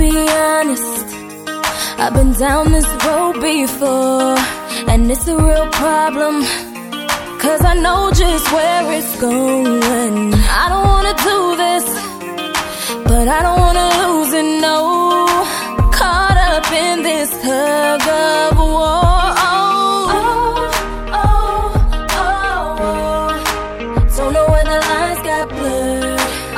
be honest, I've been down this road before, and it's a real problem, 'cause I know just where it's going. I don't wanna do this, but I don't wanna lose it, no. Caught up in this tug of war. Don't know where the lines got blurred.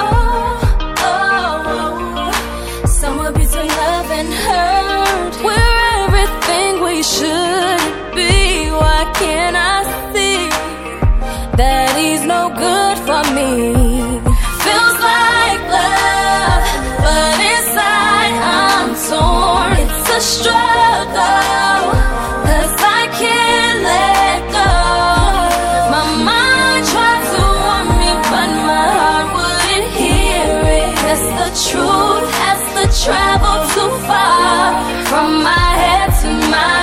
Somewhere between love and hurt. We're everything we should be. Why can't I see that he's no good for me? Feels like love, but inside I'm torn. It's a struggle, 'cause I can't let go. My mind tried to warn me, but my heart wouldn't hear it. That's the truth, has to travel too far, from my head to my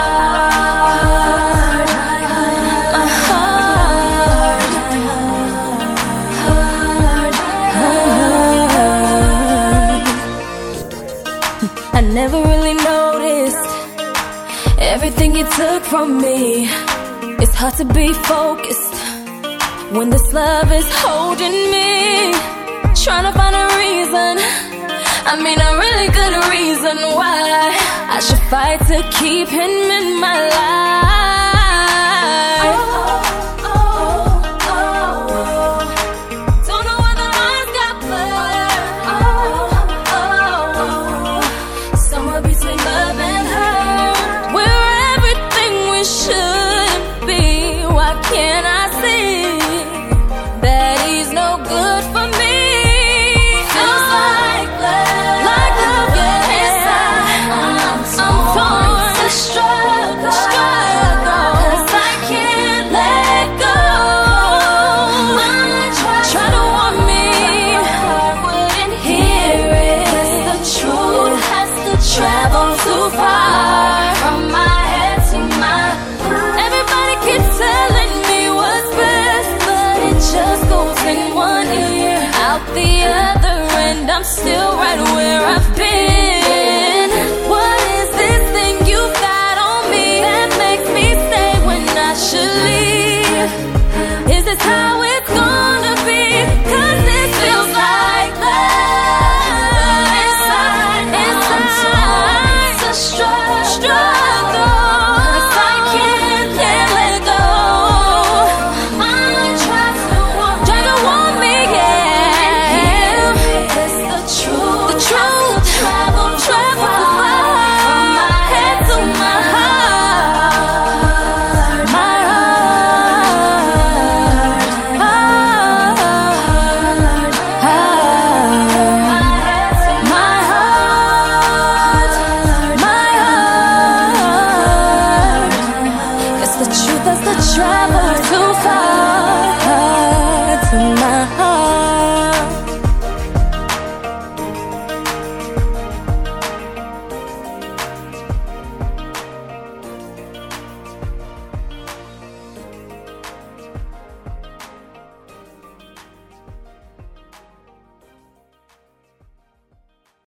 heart. I never really noticed everything you took from me. It's hard to be focused when this love is holding me. Trying to find a reason, I mean a really good reason why I should fight to keep him in my life. Don't know where the lines got blurred. Somewhere between love and hurt. We're everything we should be. Why can't I see that he's no good for me? Feels like love, yeah, inside I'm torn. It's a struggle, 'cause I can't let go. Try to warn me, my heart wouldn't hear it. It's the truth, has to travel too far, from my head to my heart. Everybody keeps telling me what's best, but it just goes in one ear, out the other, and I'm still right where I've been.